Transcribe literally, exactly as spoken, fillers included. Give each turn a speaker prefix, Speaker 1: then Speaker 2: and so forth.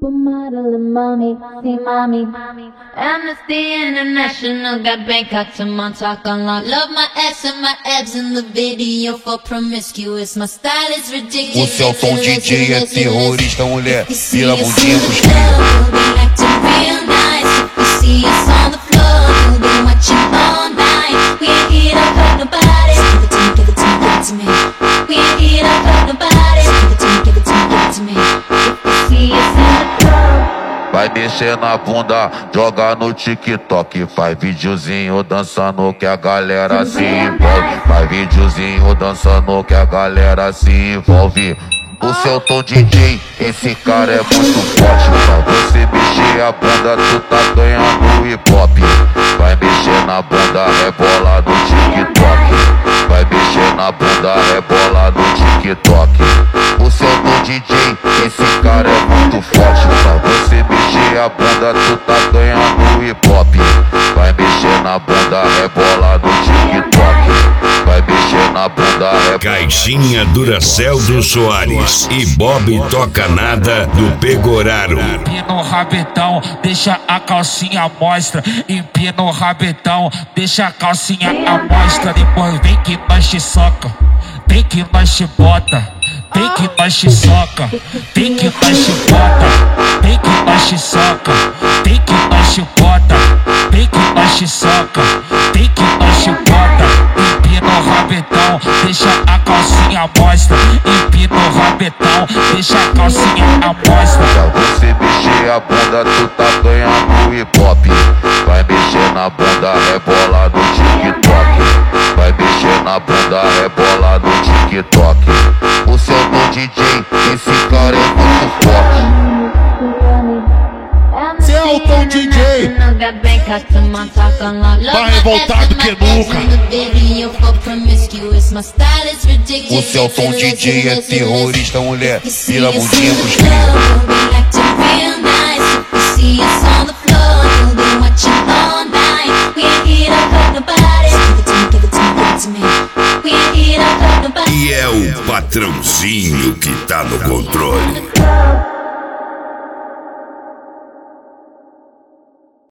Speaker 1: Supermodel and mommy, see mommy. Amnesty International got Bangkok to Montauk unlocked. Love my ass and my abs in the video for promiscuous. My style is ridiculous.
Speaker 2: O Celton D J é terrorista, mulher. Vira a bundinha pros
Speaker 1: acting real nice. You see us on the floor, you'll be watching all night. We ain't here to hurt nobody. Give it to me, give it to me, give it to me. We ain't here to hurt nobody. Give it to me, give it to me, give it to me. If you see us in the club.
Speaker 2: Vai mexer na bunda, joga no TikTok. Faz videozinho dançando que a galera se envolve. Faz videozinho dançando que a galera se envolve. O Celton D J, esse cara é muito forte. Pra você mexer a bunda, tu tá ganhando hip hop. Vai mexer na bunda, rebola no TikTok. Vai mexer na bunda, rebola no TikTok. O Celton D J, esse cara é muito forte. Pra você mexer a bunda, tu tá ganhando hip hop. Vai mexer na bunda, rebola no TikTok. Vai mexer na bunda, rebola.
Speaker 3: Caixinha Duracell do Soares e Bob Toca Nada do Pegoraro.
Speaker 4: Empina o rabetão, deixa a calcinha à mostra. Empina o rabetão, deixa a calcinha à mostra. Depois vem que nós te soca, vem que nós te bota. Vem que nós te soca, vem que nós te bota. Vem que nós te soca, vem que nós te bota. Vem que nós te soca, vem que nós te bota. Empina o rabetão, deixa a calcinha à mostra. Empina o rabetão, deixa a calcinha à mostra.
Speaker 2: Pra você mexer a bunda, tu tá ganhando hip hop. Vai mexer na bunda, rebola no TikTok. Vai mexer na bunda, rebola no TikTok. O Celton D J, esse cara é muito forte.
Speaker 5: Celton D J tá revoltado que nunca.
Speaker 2: O Celton D J é terrorista, mulher. Vira a bundinha pros
Speaker 3: E é o patrãozinho que tá no controle.